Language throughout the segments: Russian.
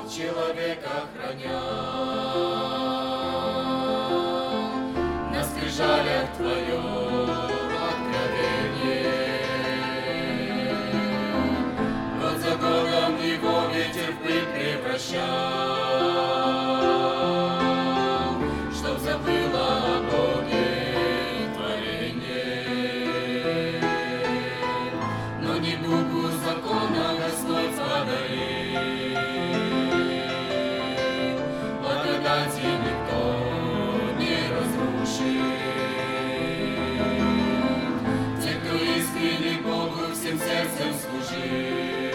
человека хранял. На скрижалях Твое откровение, год за годом его ветер в пыль превращал, чтоб забыла о Боге творение. Но не букву закона Господь подарил, благодати никто не разрушит. Те, кто искренне Богу всем сердцем служит,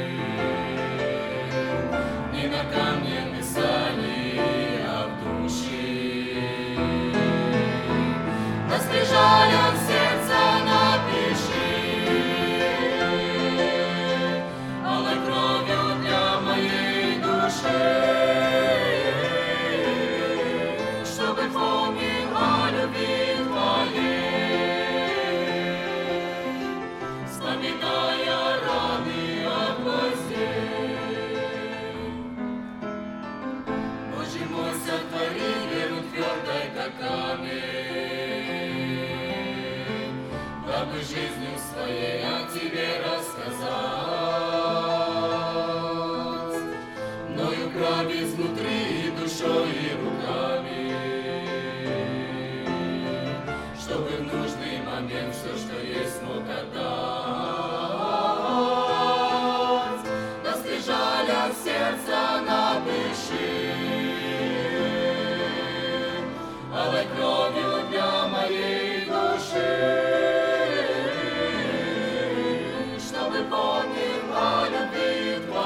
не на камне писали, а в душе. На скрижалях сердца напиши, алой кровью для моей души, чтобы помнил о любви Твоей, вспоминая раны от гвоздей. Боже мой, сотвори веру твердой, как камень, дабы жизнью своей о Тебе рассказать, мною крав изнутри и душой, и руками, чтобы в нужный момент все, что есть, мог отдать. На скрижалях сердца напиши, алой кровью для моей души, чтобы помнил о любви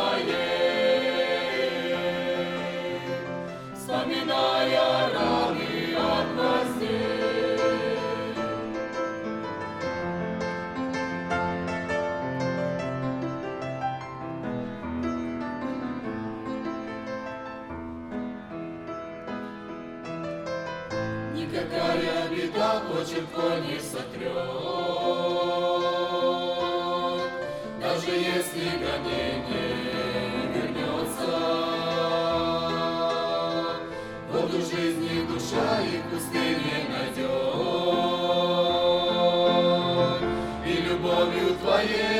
Твоей, вспоминая раны от гвоздей. Никакая беда почерк твой не сотрет, даже если гонение вернется. Воду жизни душа и в пустыне найдет, и любовью Твоей